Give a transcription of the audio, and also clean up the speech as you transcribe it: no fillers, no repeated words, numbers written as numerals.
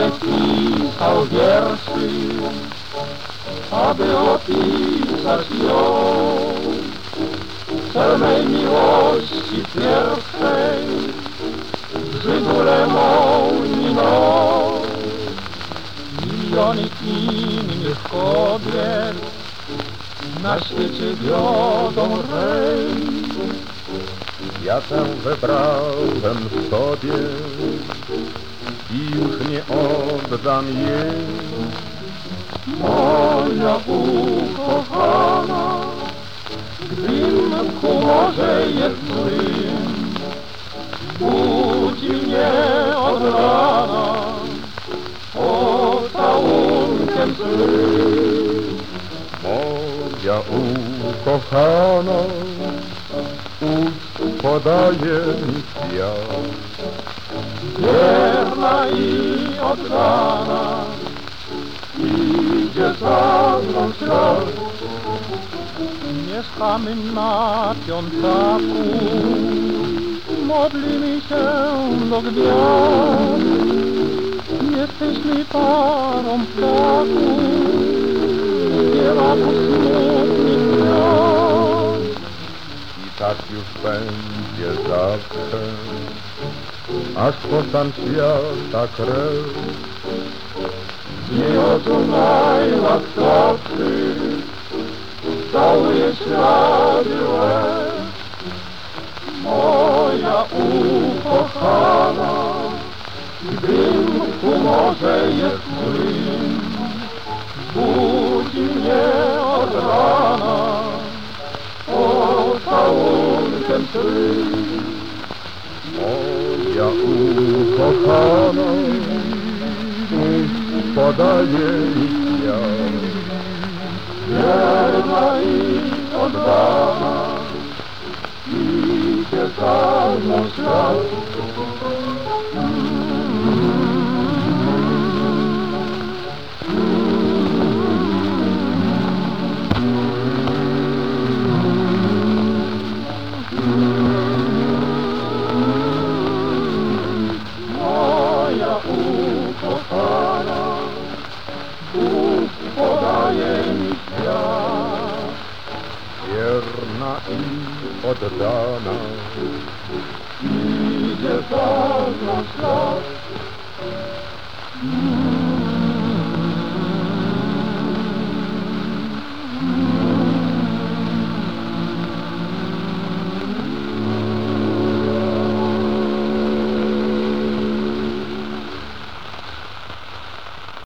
będę pisał wierszy, aby opisać ją, pełnej miłości pierwszej, żydule mą miną. Miliony innych kobiet na świecie wiodą rej. Ja tę wybrałem sobie i już nie oddam jej. Moja ukochana, gdym w humorze jest złym, budzi mnie od rana pocałunkiem złym. Moja ukochana, ust podaje mi kwiat. Wierna i oddana, idzie za mną świat. Mieszkamy na piątaku, modlimy się do gwiazd. Jesteśmy parą ptaków, śpiewaku smutnych gwiazd. I tak już będzie zawsze, aż po sam świata krew. Z miłością najłaskawszy całuje ślady łez. Moja ukochana, gdym w humorze jest złym, budzi mnie od rana pocałunkiem twym. Moja ukochana, ust podaje mi kwiat. Wierna i oddana, idzie za mną świat. Moja ukochana, ust podaje mi świat. Wierna i oddana, Idzie za mną świat.